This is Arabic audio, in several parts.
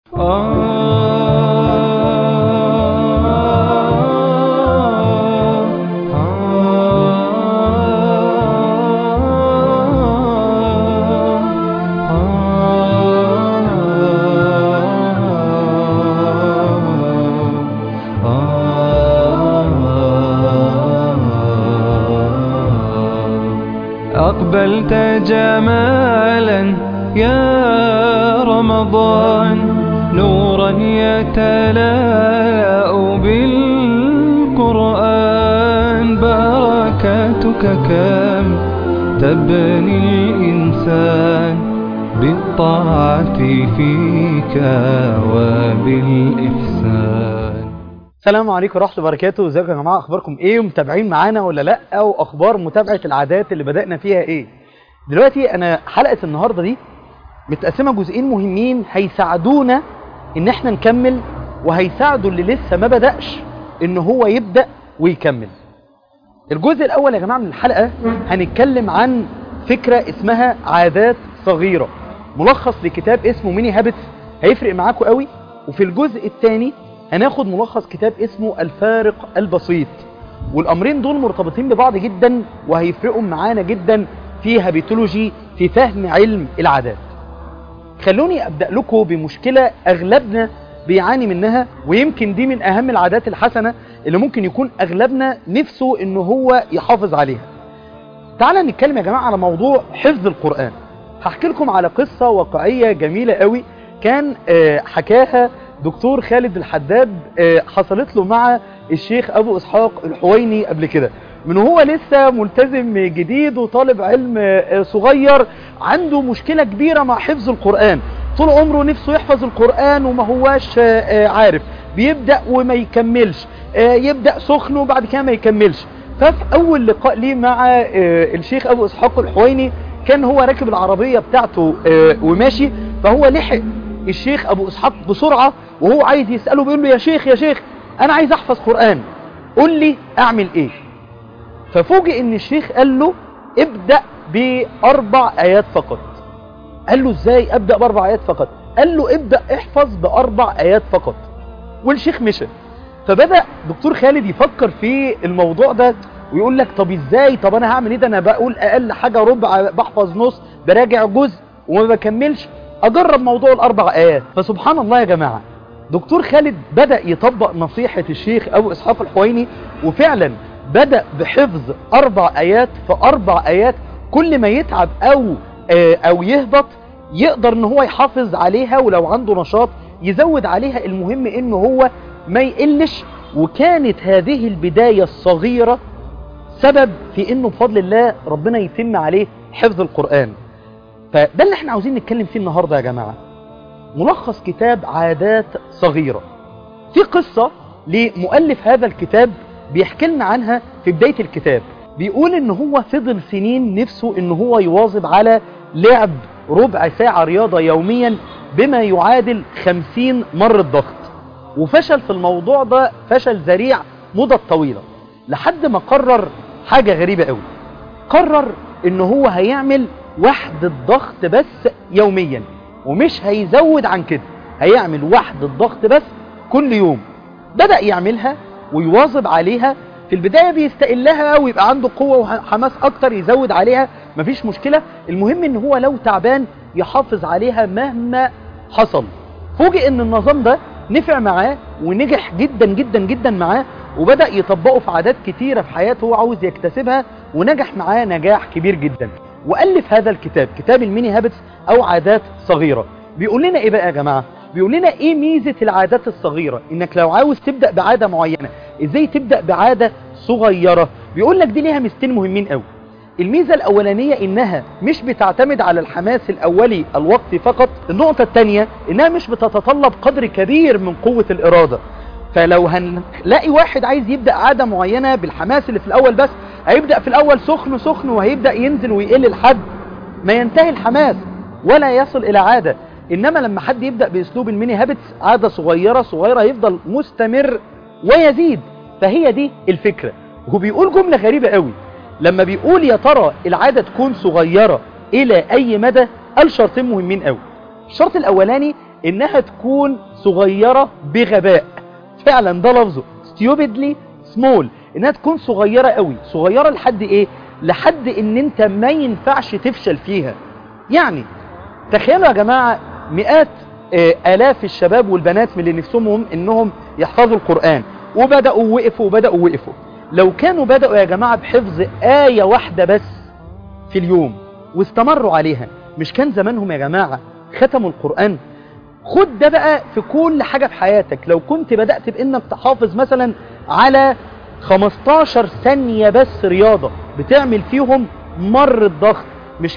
أقبلت جمالا يا رمضان، نورا يتلاء بالقرآن، بركاتك كم تبني الإنسان بالطاعة فيك وبالإحسان. السلام عليكم ورحمة الله وبركاته. ازيكم يا جماعة؟ اخباركم ايه؟ متابعين معانا ولا لا؟ او اخبار متابعة العادات اللي بدأنا فيها ايه؟ دلوقتي انا حلقة النهاردة دي متقسمة جزئين مهمين هيساعدونا ان احنا نكمل، وهيساعدوا اللي لسه ما بدأش ان هو يبدأ ويكمل. الجزء الاول يا جماعة من الحلقة هنتكلم عن فكرة اسمها عادات صغيرة، ملخص لكتاب اسمه ميني هابتس هيفرق معاكم قوي. وفي الجزء الثاني هناخد ملخص كتاب اسمه الفارق البسيط، والامرين دول مرتبطين ببعض جدا وهيفرقوا معانا جدا في هابيتولوجي، في فهم علم العادات. خلوني ابدأ لكم بمشكلة اغلبنا بيعاني منها، ويمكن دي من اهم العادات الحسنة اللي ممكن يكون اغلبنا نفسه انه هو يحافظ عليها. تعالى نتكلم يا جماعة على موضوع حفظ القرآن. هحكي لكم على قصة واقعية جميلة قوي كان حكاها دكتور خالد الحداد، حصلت له مع الشيخ ابو اسحاق الحويني قبل كده، من هو لسه ملتزم جديد وطالب علم صغير، عنده مشكلة كبيرة مع حفظ القرآن. طول عمره نفسه يحفظ القرآن وما هواش عارف، بيبدأ وما يكملش، يبدأ سخن وبعد كده ما يكملش. ففي اول لقاء ليه مع الشيخ ابو اسحاق الحويني كان هو راكب العربية بتاعته وماشي، فهو لحق الشيخ ابو اسحاق بسرعة وهو عايز يسأله، بيقول له يا شيخ انا عايز احفظ قرآن، قول لي اعمل ايه. ففوجئ ان الشيخ قال له ابدأ ب4 آيات فقط. قال له ازاي ابدأ ب4 آيات فقط؟ قال له ابدأ احفظ ب4 آيات فقط. والشيخ مشى. فبدأ دكتور خالد يفكر في الموضوع ده ويقول لك طب ازاي، طب انا هعمل ايه؟ ده انا بقول اقل حاجة ربع، بحفظ نص، براجع جزء وما بكملش، اجرب موضوع ال4 آيات. فسبحان الله يا جماعة، دكتور خالد بدأ يطبق نصيحة الشيخ ابو اسحاق الحويني، وفعلا بدأ بحفظ 4 آيات. ف4 آيات كل ما يتعب او يهبط يقدر ان هو يحافظ عليها، ولو عنده نشاط يزود عليها، المهم انه هو ما يقلش. وكانت هذه البداية الصغيرة سبب في انه بفضل الله ربنا يتم عليه حفظ القرآن. فده اللي احنا عاوزين نتكلم فيه النهاردة يا جماعة، ملخص كتاب عادات صغيرة. في قصة لمؤلف هذا الكتاب بيحكي لنا عنها في بداية الكتاب. بيقول ان هو فضل سنين نفسه ان هو يواظب على لعب ربع ساعة رياضة يوميا بما يعادل 50 مرة ضغط، وفشل في الموضوع ده فشل ذريع مدة طويلة، لحد ما قرر حاجة غريبة قوي. قرر ان هو هيعمل وحدة ضغط بس يوميا، ومش هيزود عن كده، هيعمل وحدة ضغط بس كل يوم. بدأ يعملها ويواظب عليها. في البداية بيستقلها ويبقى عنده قوة وحماس اكتر، يزود عليها مفيش مشكلة، المهم ان هو لو تعبان يحافظ عليها مهما حصل. فوجئ ان النظام ده نفع معاه ونجح جدا جدا جدا معاه، وبدأ يطبقه في عادات كتيرة في حياته هو عاوز يكتسبها، ونجح معاه نجاح كبير جدا. وألف هذا الكتاب، كتاب الميني هابتس او عادات صغيرة. بيقول لنا ايه بقى يا جماعة؟ بيقول لنا ايه ميزة العادات الصغيرة، انك لو عاوز تبدأ بعادة معينة ازاي تبدأ بعادة صغيرة. بيقول لك دي ليها ميزتين مهمين قوي. الميزة الاولانية انها مش بتعتمد على الحماس الاولي الوقتي فقط. النقطة الثانية انها مش بتتطلب قدر كبير من قوة الارادة. فلو هنلاقي واحد عايز يبدأ عادة معينة بالحماس اللي في الاول بس، هيبدأ في الاول سخن وهيبدأ ينزل ويقل لحد ما ينتهي الحماس ولا يصل الى عادة. انما لما حد يبدأ باسلوب الميني هابتس، عادة صغيرة يفضل مستمر ويزيد. فهي دي الفكرة. وهو بيقول جملة غريبة قوي لما بيقول يا ترى العادة تكون صغيرة الى اي مدى، قال شرطين مهمين قوي. الشرط الاولاني انها تكون صغيرة بغباء. فعلا ده لفظه stupidly small، انها تكون صغيرة قوي. صغيرة لحد ايه؟ لحد ان انت ما ينفعش تفشل فيها. يعني تخيلوا يا جماعة مئات آلاف الشباب والبنات من اللي نفسهم انهم يحفظوا القرآن، وبدأوا وقفوا. لو كانوا بدأوا يا جماعة بحفظ آية واحدة بس في اليوم واستمروا عليها، مش كان زمانهم يا جماعة ختموا القرآن؟ خد ده بقى في كل حاجة في حياتك. لو كنت بدأت بانك تحافظ مثلا على 15 ثانية بس رياضة بتعمل فيهم مر الضغط، مش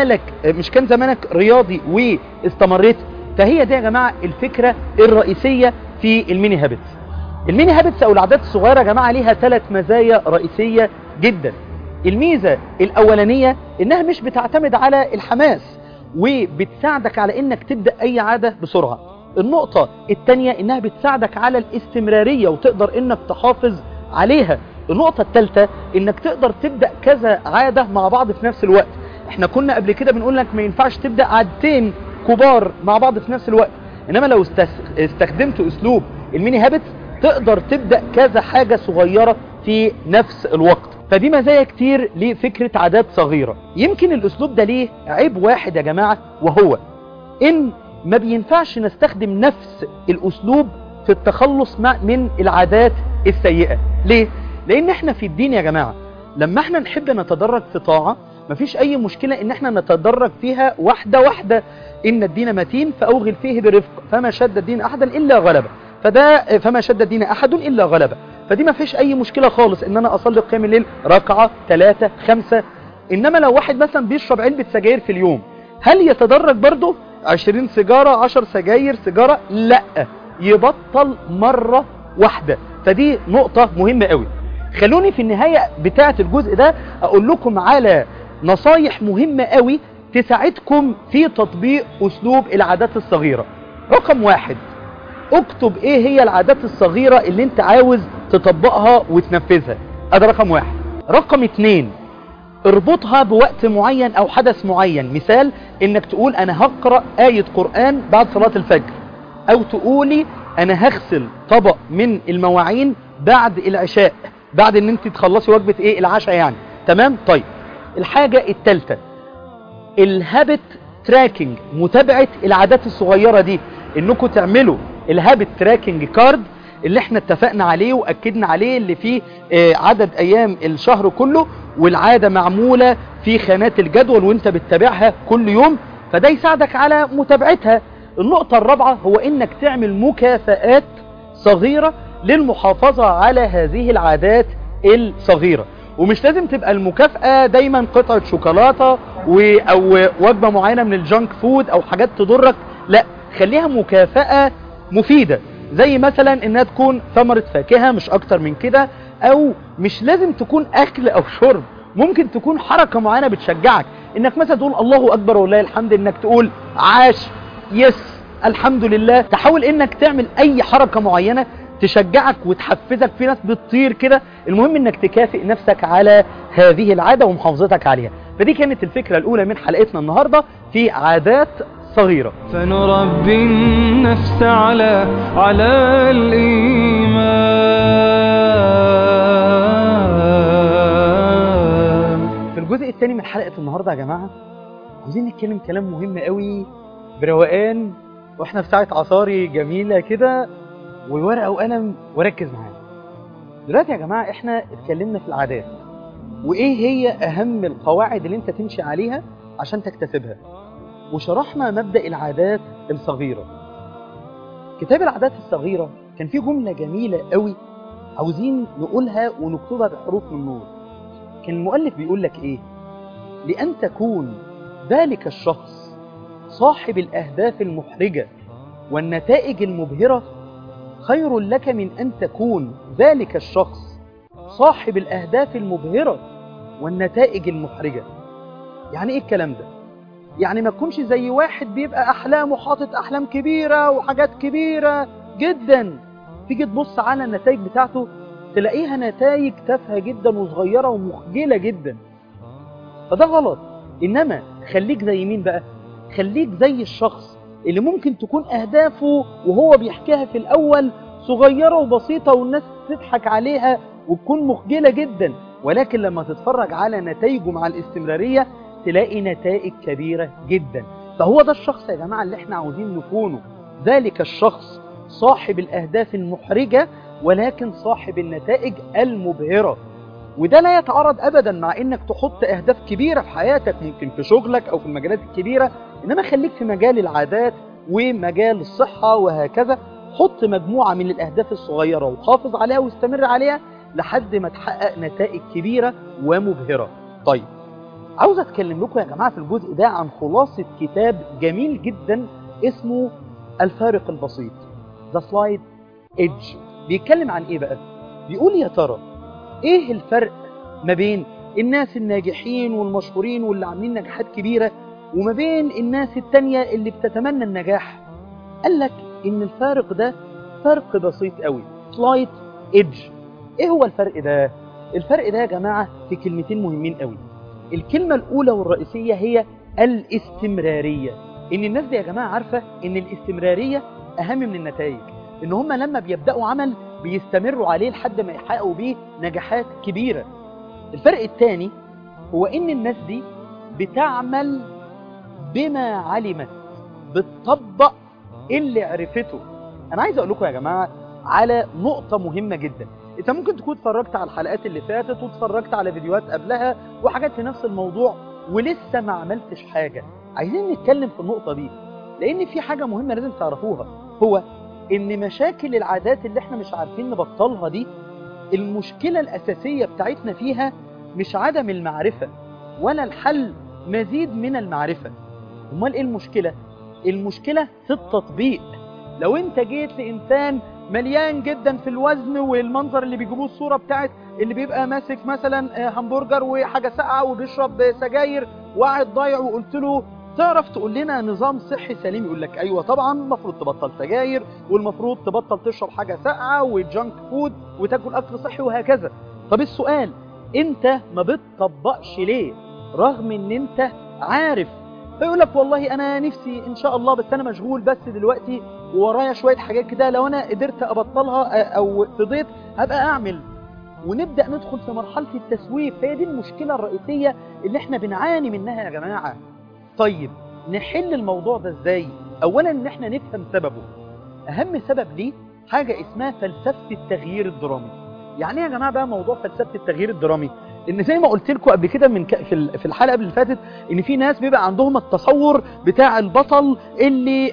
كان زمانك رياضي واستمريت؟ فهي دي يا جماعة الفكرة الرئيسية في الميني هابتس. الميني هابتس او العادات الصغيرة يا جماعة ليها 3 مزايا رئيسية جدا. الميزة الاولانية انها مش بتعتمد على الحماس، وبتساعدك على انك تبدأ اي عادة بسرعة. النقطة الثانية انها بتساعدك على الاستمرارية وتقدر انك تحافظ عليها. النقطة الثالثة انك تقدر تبدأ كذا عادة مع بعض في نفس الوقت. احنا كنا قبل كده بنقول لك ما ينفعش تبدأ عادتين كبار مع بعض في نفس الوقت، انما لو استخدمت اسلوب الميني هابتس تقدر تبدأ كذا حاجة صغيرة في نفس الوقت. فدي مزايا كتير لفكرة عادات صغيرة. يمكن الاسلوب ده ليه عيب واحد يا جماعة، وهو ان ما بينفعش نستخدم نفس الاسلوب في التخلص من العادات السيئة. ليه؟ لان احنا في الدين يا جماعة لما احنا نحب نتدرج في طاعة مفيش اي مشكلة ان احنا نتدرج فيها واحدة واحدة. ان الدين متين فاوغل فيه برفق، فما شد الدين احدا الا غلبه. فما شد الدين احد الا غلبه. فدي ما فيش اي مشكلة خالص ان انا اصلي قيام الليل ركعة 3 5. انما لو واحد مثلا بيشرب علبة سجاير في اليوم، هل يتدرج برضه 20 سيجارة 10 سجاير سيجارة؟ لا، يبطل مرة واحدة. فدي نقطة مهمة قوي. خلوني في النهاية بتاعة الجزء ده اقول لكم على نصايح مهمة قوي تساعدكم في تطبيق اسلوب العادات الصغيرة. رقم 1، اكتب ايه هي العادات الصغيرة اللي انت عاوز تطبقها وتنفذها. ده رقم 1. رقم 2، اربطها بوقت معين او حدث معين. مثال انك تقول انا هقرأ آية قرآن بعد صلاة الفجر، او تقولي انا هغسل طبق من المواعين بعد العشاء، بعد ان انت تخلصي وجبة ايه العشاء يعني. تمام؟ طيب الحاجة الثالثة الهابت تراكنج، متابعة العادات الصغيرة دي. انكم تعملوا الهابت تراكنج كارد اللي احنا اتفقنا عليه واكدنا عليه، اللي فيه عدد ايام الشهر كله، والعادة معمولة في خانات الجدول وانت بتتابعها كل يوم، فده يساعدك على متابعتها. النقطة الرابعة هو انك تعمل مكافآت صغيرة للمحافظة على هذه العادات الصغيرة. ومش لازم تبقى المكافأة دايما قطعة شوكولاتة او وجبة معينة من الجانك فود او حاجات تضرك، لا، خليها مكافأة مفيدة، زي مثلا انها تكون ثمرة فاكهة مش اكتر من كده، او مش لازم تكون اكل او شرب، ممكن تكون حركة معينة بتشجعك، انك مثلا تقول الله اكبر والله الحمد، انك تقول عاش، يس، الحمد لله. تحاول انك تعمل اي حركة معينة تشجعك وتحفزك. في ناس بتطير كده. المهم انك تكافئ نفسك على هذه العادة ومحافظتك عليها. فدي كانت الفكرة الاولى من حلقتنا النهاردة في عادات صغيرة. فنربي النفس على الإيمان. في الجزء الثاني من حلقة النهاردة يا جماعة عايزين نتكلم كلام مهم قوي بروقان، واحنا في ساعة عصاري جميلة كده وورقة وقلم، وركز معانا. دلوقتي يا جماعة احنا اتكلمنا في العادات وايه هي اهم القواعد اللي انت تمشي عليها عشان تكتسبها، وشرحنا مبدأ العادات الصغيرة. كتاب العادات الصغيرة كان فيه جملة جميلة قوي عاوزين نقولها ونكتبها بحروف من نور. كان المؤلف بيقول لك ايه؟ لأن تكون ذلك الشخص صاحب الأهداف المحرجة والنتائج المبهرة خير لك من أن تكون ذلك الشخص صاحب الأهداف المبهرة والنتائج المحرجة. يعني ايه الكلام ده؟ يعني ما تكونش زي واحد بيبقى أحلامه حاطط أحلام كبيرة وحاجات كبيرة جدا، تيجي تبص على النتائج بتاعته تلاقيها نتائج تافهة جدا وصغيرة ومخجلة جدا، فده غلط. إنما خليك زي مين بقى؟ خليك زي الشخص اللي ممكن تكون أهدافه وهو بيحكيها في الأول صغيرة وبسيطة والناس تضحك عليها وتكون مخجلة جدا، ولكن لما تتفرج على نتائجه مع الاستمرارية تلاقي نتائج كبيرة جدا. فهو ده الشخص يا جماعة اللي احنا عاوزين نكونه، ذلك الشخص صاحب الأهداف المحرجة ولكن صاحب النتائج المبهرة. وده لا يتعارض أبدا مع إنك تحط أهداف كبيرة في حياتك، ممكن في شغلك أو في المجالات الكبيرة، إنما خليك في مجال العادات ومجال الصحة وهكذا. حط مجموعة من الأهداف الصغيرة وحافظ عليها واستمر عليها لحد ما تحقق نتائج كبيرة ومبهرة. طيب، عاوز أتكلم لكم يا جماعة في الجزء ده عن خلاصة كتاب جميل جدا اسمه الفارق البسيط، The Slight Edge. بيتكلم عن إيه بقى؟ بيقول يا ترى إيه الفرق ما بين الناس الناجحين والمشهورين واللي عاملين نجاحات كبيرة وما بين الناس التانية اللي بتتمنى النجاح؟ قال لك إن الفارق ده فرق بسيط قوي، Slight Edge. إيه هو الفرق ده؟ الفرق ده يا جماعة في كلمتين مهمين قوي. الكلمة الأولى والرئيسية هي الاستمرارية. إن الناس دي يا جماعة عارفة إن الاستمرارية أهم من النتائج، إن هم لما بيبدأوا عمل بيستمروا عليه لحد ما يحققوا بيه نجاحات كبيرة. الفرق الثاني هو إن الناس دي بتعمل بما علمت، بتطبق اللي عرفته. أنا عايز أقول لكم يا جماعة على نقطة مهمة جدا. انت ممكن تكون اتفرجت على الحلقات اللي فاتت واتفرجت على فيديوهات قبلها وحاجات في نفس الموضوع ولسه ما عملتش حاجة. عايزين نتكلم في النقطة دي لان في حاجة مهمة لازم تعرفوها، هو ان مشاكل العادات اللي احنا مش عارفين نبطلها دي، المشكلة الاساسية بتاعتنا فيها مش عدم المعرفة ولا الحل مزيد من المعرفة. امال ايه المشكلة؟ المشكلة في التطبيق. لو انت جيت لإنسان مليان جدا في الوزن والمنظر اللي بيجيبوه الصورة بتاعت اللي بيبقى ماسك مثلا همبرجر وحاجة ساقعة وبيشرب سجاير وقاعد ضايع، وقلت له تعرف تقول لنا نظام صحي سليم؟ يقول لك ايوه طبعا، المفروض تبطل سجاير والمفروض تبطل تشرب حاجة ساقعة وجانك فود وتاكل اكل صحي وهكذا. طب السؤال، انت ما بتطبقش ليه رغم ان انت عارف؟ فيقول لك والله انا نفسي ان شاء الله بس انا مشغول بس دلوقتي وورايا شوية حاجات كده، لو انا قدرت ابطلها او فضيت هبقى اعمل. ونبدأ ندخل في مرحلة التسويف. هي دي المشكلة الرئيسية اللي احنا بنعاني منها يا جماعة. طيب نحل الموضوع ده ازاي؟ اولا ان احنا نفهم سببه. اهم سبب ليه حاجة اسمها فلسفة التغيير الدرامي. يعني ايه يا جماعة بقى موضوع فلسفة التغيير الدرامي؟ ان زي ما قلت لكم قبل كده في الحلقة قبل اللي فاتت، ان في ناس بيبقى عندهم التصور بتاع البطل اللي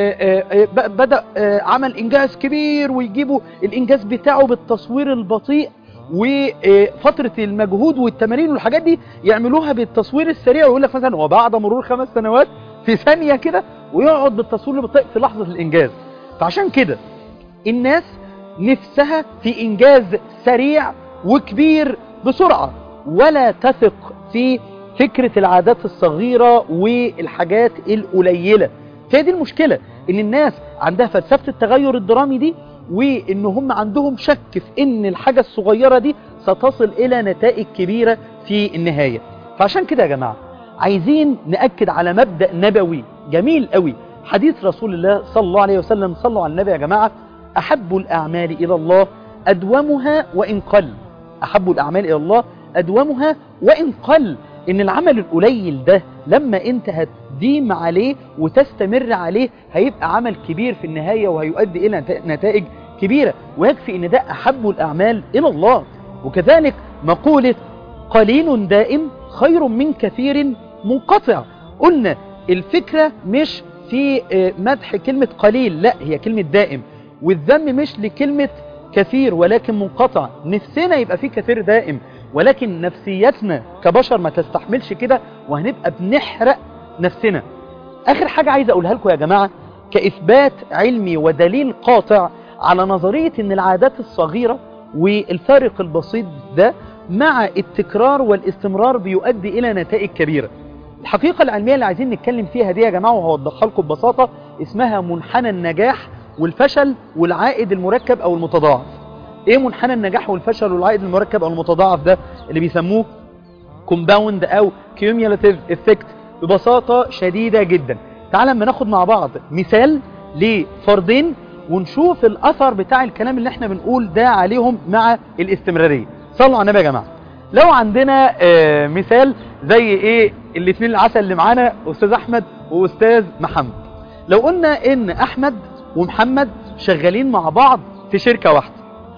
بدأ عمل انجاز كبير ويجيبوا الانجاز بتاعه بالتصوير البطيء، وفترة المجهود والتمارين والحاجات دي يعملوها بالتصوير السريع، ويقول لك مثلا وبعد مرور 5 سنوات في ثانية كده، ويقعد بالتصوير البطيء في لحظة الانجاز. فعشان كده الناس نفسها في انجاز سريع وكبير بسرعة، ولا تثق في فكرة العادات الصغيرة والحاجات القليلة. فهي دي المشكلة، ان الناس عندها فلسفة التغير الدرامي دي، وان هم عندهم شك في ان الحاجة الصغيرة دي ستصل الى نتائج كبيرة في النهاية. فعشان كده يا جماعة عايزين نأكد على مبدأ نبوي جميل قوي، حديث رسول الله صلى الله عليه وسلم. صلوا على النبي يا جماعة. أحب الأعمال إلى الله أدومها وإن قل. أحب الأعمال إلى الله أدومها وإن قل. إن العمل القليل ده لما أنت هتديم عليه وتستمر عليه هيبقى عمل كبير في النهاية وهيؤدي إلى نتائج كبيرة، ويكفي إن ده أحب الأعمال إلى الله. وكذلك مقولة قليل دائم خير من كثير منقطع. قلنا الفكرة مش في مدح كلمة قليل، لا، هي كلمة دائم، والذم مش لكلمة كثير ولكن منقطع. نفسنا يبقى فيه كثير دائم، ولكن نفسيتنا كبشر ما تستحملش كده، وهنبقى بنحرق نفسنا. آخر حاجة عايز أقولها لكم يا جماعة كإثبات علمي ودليل قاطع على نظرية إن العادات الصغيرة والفارق البسيط ده مع التكرار والاستمرار بيؤدي إلى نتائج كبيرة. الحقيقة العلمية اللي عايزين نتكلم فيها دي يا جماعة وهوضحها لكم ببساطة اسمها منحنى النجاح والفشل والعائد المركب أو المتضاعف. إيه منحنى النجاح والفشل والعائد المركب أو المتضاعف ده؟ اللي بيسموه compound أو cumulative effect. ببساطة شديدة جدا، تعالى اما ناخد مع بعض مثال لفردين ونشوف الاثر بتاع الكلام اللي احنا بنقول ده عليهم مع الاستمرارية. صلوا على النبي يا جماعة. لو عندنا مثال زي ايه الاثنين العسل اللي معانا، استاذ احمد واستاذ محمد. لو قلنا ان احمد ومحمد شغالين مع بعض في شركة واحدة،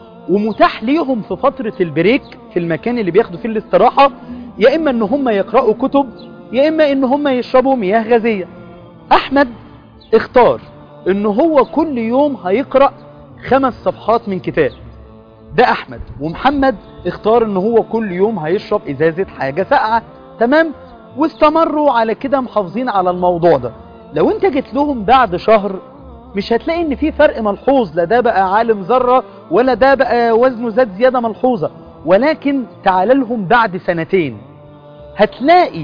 ومتاح ليهم في فترة البريك في المكان اللي بياخدوا فيه الاستراحة يا اما ان هم يقرأوا كتب يا اما ان هم يشربوا مياه غازية. احمد اختار ان هو كل يوم هيقرأ 5 صفحات من كتاب، ده احمد. ومحمد اختار ان هو كل يوم هيشرب ازازة حاجة ساقعة. تمام، واستمروا على كده محافظين على الموضوع ده. لو انت جيت لهم بعد شهر مش هتلاقي ان في فرق ملحوظ، لا ده بقى عالم ذرة ولا ده بقى وزنه زاد زيادة ملحوظة. ولكن تعال لهم بعد 2 سنين هتلاقي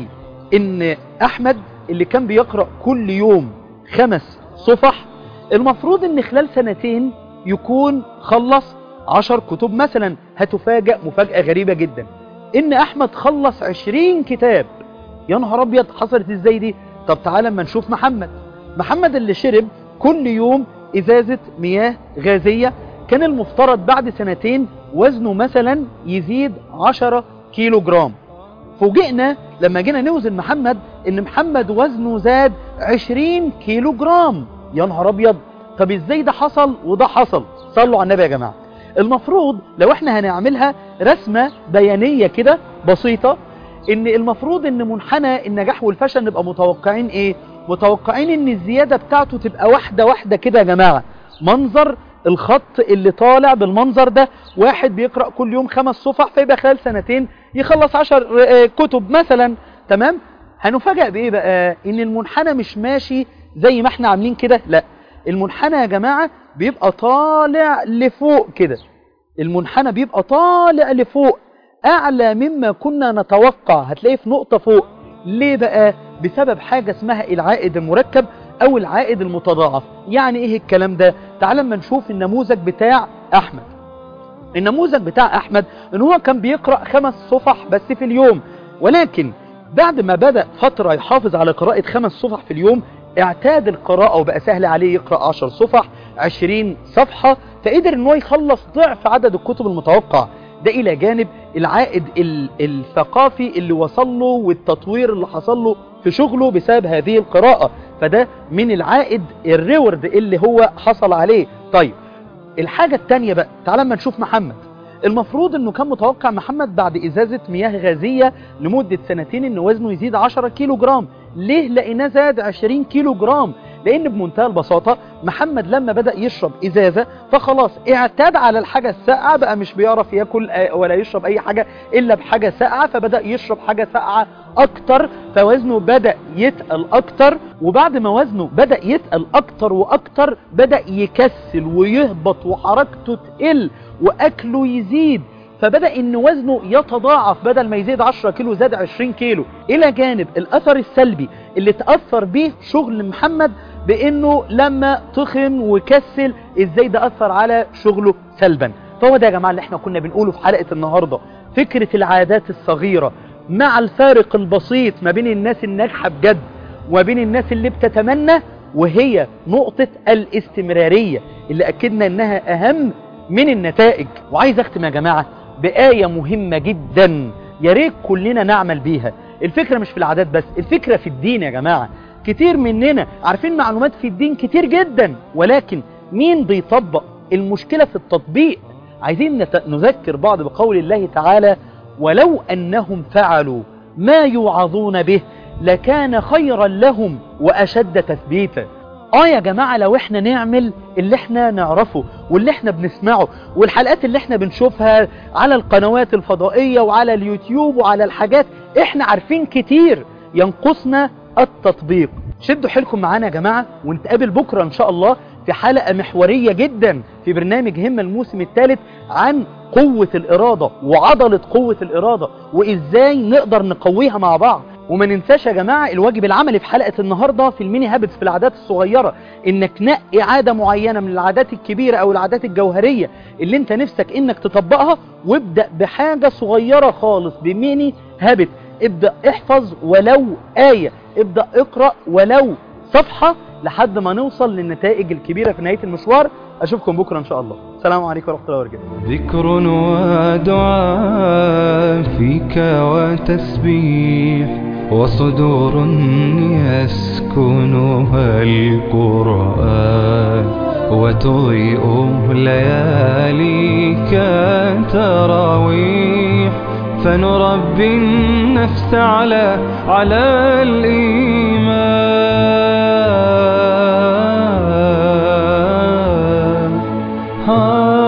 ان احمد اللي كان بيقرأ كل يوم 5 صفح المفروض ان خلال 2 سنين يكون خلص 10 كتب مثلا. هتفاجأ مفاجأة غريبة جدا ان احمد خلص 20 كتاب. يا نهار ابيض، حصلت ازاي دي؟ طب تعالى اما نشوف محمد اللي شرب كل يوم ازازة مياه غازية كان المفترض بعد 2 سنين وزنه مثلا يزيد 10 كيلو جرام. فوجئنا لما جينا نوزن محمد ان محمد وزنه زاد 20 كيلو جرام. يا نهار ابيض، طب ازاي ده حصل وده حصل؟ صلوا على النبي يا جماعة. المفروض لو احنا هنعملها رسمة بيانية كده بسيطة، ان المفروض ان منحنى النجاح والفشل نبقى متوقعين ايه؟ متوقعين ان الزيادة بتاعته تبقى واحدة واحدة كده يا جماعة. منظر الخط اللي طالع بالمنظر ده، واحد بيقرأ كل يوم 5 صفح فيبقى خلال 2 سنين يخلص 10 كتب مثلا. تمام، هنفاجأ بايه بقى؟ ان المنحنى مش ماشي زي ما احنا عاملين كده، لا المنحنى يا جماعة بيبقى طالع لفوق كده. المنحنى بيبقى طالع لفوق اعلى مما كنا نتوقع، هتلاقيه في نقطة فوق. ليه بقى؟ بسبب حاجة اسمها العائد المركب او العائد المتضاعف. يعني ايه الكلام ده؟ تعال اما نشوف النموذج بتاع احمد. النموذج بتاع احمد ان هو كان بيقرأ 5 صفح بس في اليوم، ولكن بعد ما بدأ فترة يحافظ على قراءة 5 صفح في اليوم اعتاد القراءة وبقى سهل عليه يقرأ 10 صفح 20 صفحة، فقدر ان هو يخلص ضعف عدد الكتب المتوقع. ده الى جانب العائد الثقافي اللي وصل له والتطوير اللي حصل له في شغله بسبب هذه القراءة، فده من العائد الريورد اللي هو حصل عليه. طيب الحاجة التانية بقى، تعال ما نشوف محمد. المفروض انه كان متوقع محمد بعد ازازة مياه غازية لمدة 2 سنين ان وزنه يزيد 10 كيلو جرام. ليه لقيناه زاد 20 كيلو جرام؟ لان بمنتهى البساطة محمد لما بدأ يشرب ازازة فخلاص اعتاد على الحاجة الساقعة، بقى مش بيعرف ياكل ولا يشرب اي حاجة الا بحاجة ساقعة، فبدأ يشرب حاجة ساقعة اكتر، فوزنه بدأ يتقل اكتر. وبعد ما وزنه بدأ يتقل اكتر واكتر بدأ يكسل ويهبط وحركته تقل واكله يزيد، فبدأ ان وزنه يتضاعف، بدل ما يزيد 10 كيلو زاد 20 كيلو. الى جانب الاثر السلبي اللي تأثر به شغل محمد بانه لما تخن وكسل ازاي ده اثر على شغله سلبا. فهو ده يا جماعة اللي احنا كنا بنقوله في حلقة النهاردة، فكرة العادات الصغيرة مع الفارق البسيط ما بين الناس الناجحة بجد وبين الناس اللي بتتمنى، وهي نقطة الاستمرارية اللي اكدنا انها اهم من النتائج. وعايز اختم يا جماعة بآية مهمة جدا يا ريت كلنا نعمل بيها. الفكرة مش في العادات بس، الفكرة في الدين يا جماعة. كتير مننا عارفين معلومات في الدين كتير جدا، ولكن مين بيطبق؟ المشكلة في التطبيق. عايزين نذكر بعض بقول الله تعالى: ولو أنهم فعلوا ما يوعظون به لكان خيرا لهم وأشد تثبيتا. يا جماعة لو احنا نعمل اللي احنا نعرفه واللي احنا بنسمعه والحلقات اللي احنا بنشوفها على القنوات الفضائية وعلى اليوتيوب وعلى الحاجات، احنا عارفين كتير، ينقصنا التطبيق. شدوا حيلكم معانا يا جماعة، ونتقابل بكرة ان شاء الله في حلقة محورية جدا في برنامج همة الموسم الثالث عن قوة الإرادة وعضلة قوة الإرادة وإزاي نقدر نقويها مع بعض. وما ننساش يا جماعة الواجب العملي في حلقة النهاردة في الميني هابتس في العادات الصغيرة، انك نقي عادة معينة من العادات الكبيرة او العادات الجوهرية اللي انت نفسك انك تطبقها، وابدأ بحاجة صغيرة خالص بميني هابت. ابدأ احفظ ولو آية، ابدأ اقرأ ولو صفحة لحد ما نوصل للنتائج الكبيرة في نهاية المشوار. أشوفكم بكرة إن شاء الله. السلام عليكم ورحمة الله وبركاته. ذكر ودعاء فيك وتسبيح وصدور يسكنها القرآن وتضيء لياليك تراويح فنربي النفس على الإيمان.